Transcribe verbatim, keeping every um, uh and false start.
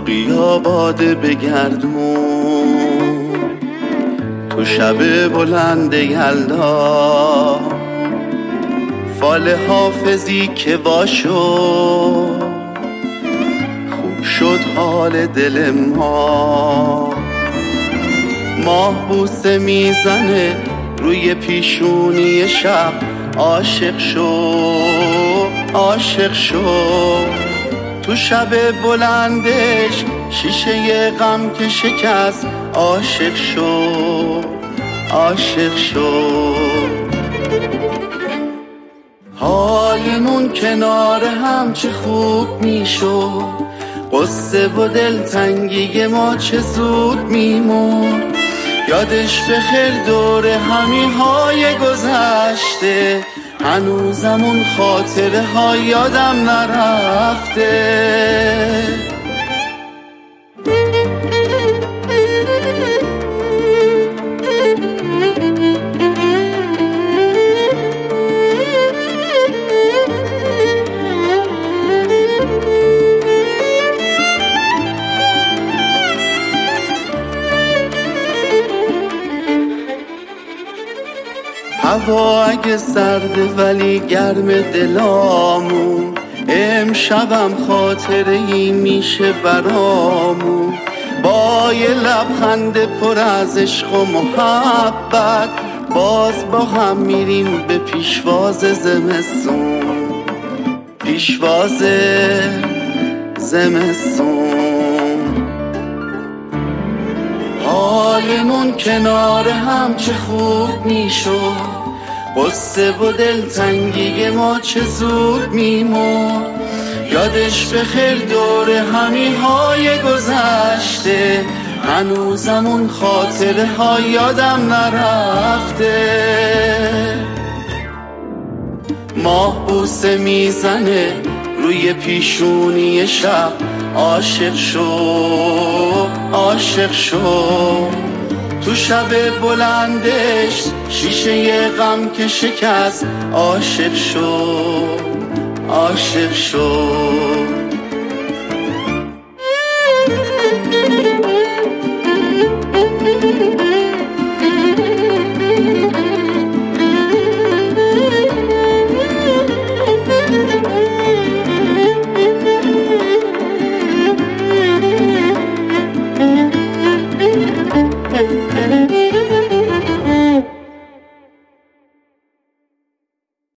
ساقیا باده بگردون تو شب بلند یلدا، فال حافظی که واشو خوب شد حال دل ما. ماه بوسه میزنه روی پیشونی شب، عاشق شو عاشق شو تو شب بلندش شیشه غم که شکست، عاشق شو عاشق شو. حالمون کنار هم چه خوب میشد، قصه و دلتنگی ما چه زود میمون. یادش بخیر دور همی های گذشته، هنوزم اون خاطره ها یادم نرفته. هوا اگه سرده ولی گرم دلامون، امشبم خاطره ای میشه برامون. با یه لبخند پر از عشق و محبت، باز با هم میریم به پیشواز زمستون، پیشواز زمستون. حالمون کنار هم چه خوب میشد، قصه و دلتنگی ما چه زود میمون. یادش بخیر دور همی های گذشته، هنوزم اون خاطره ها یادم نرفته. ماه بوسه میزنه روی پیشونی شب، عاشق شو عاشق شو تو شب بلندش شیشه غم که شکست، عاشق شو عاشق شو.